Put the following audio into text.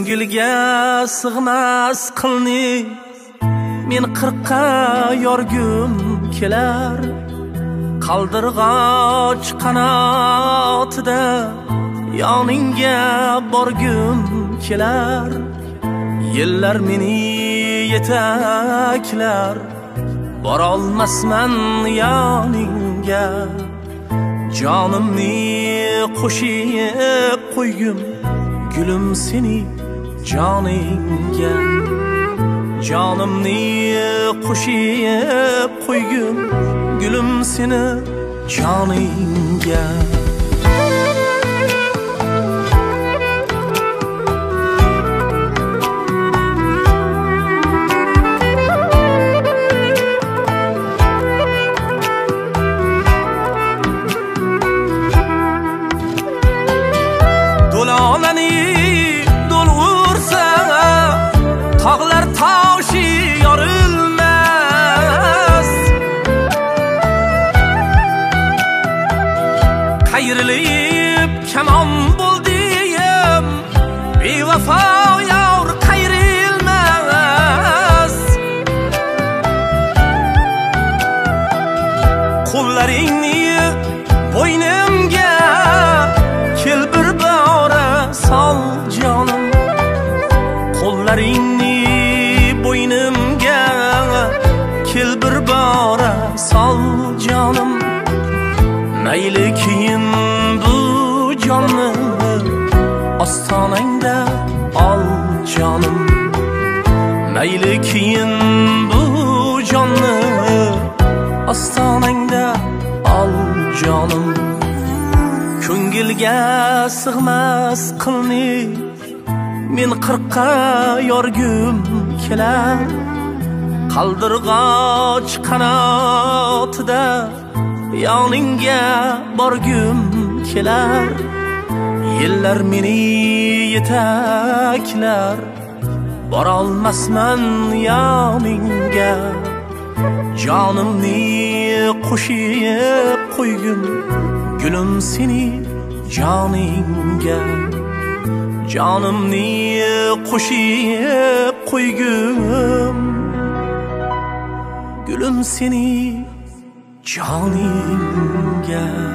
Ko'ngilga sig'mas qilni men qirqqa yorgum kelar. Qaldirg'och qanotida yoningga borgum kelar. Yillar meni yetaklar, borolmasman yoningga. Jonimni qo'shib qo'ygum gulum seni joningga. Jonimni qo'shib qo'ygum gulum seni joningga. Dolanani dolg'ursa tog'lar toshi yorilmas. Qayrilib kamon bo'ldim, bevafo yor qayrilmas. Qo'llaringni bo'ynimga kel bir bora sol jonim. Qo'llaringni bo'ynimga kel bir bora sol jonim. Mayli keyin bu jonni ostonangda ol jonim. Mayli keyin bu jonni ostonangda ol jonim. Ko'ngilga sig'mas qilni men qirqqa yorgum kelar. Qaldirg'och qanotida yoningga borgum kelar. Yillar meni yetaklar, borolmasman yoningga. Jonimni qo'shib qo'ygum gulum seni joningga. Jonimni qo'shib qo'ygum gulum seni joningga.